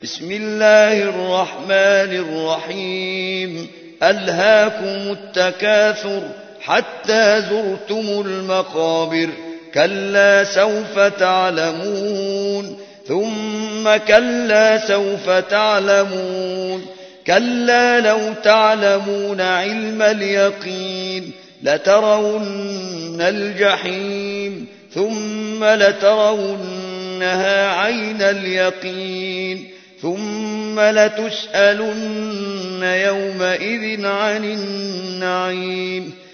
بسم الله الرحمن الرحيم ألهاكم التكاثر حتى زرتم المقابر كلا سوف تعلمون ثم كلا سوف تعلمون كلا لو تعلمون علم اليقين لترون الجحيم ثم لترونها عين اليقين ثم لتسألن يومئذ عن النعيم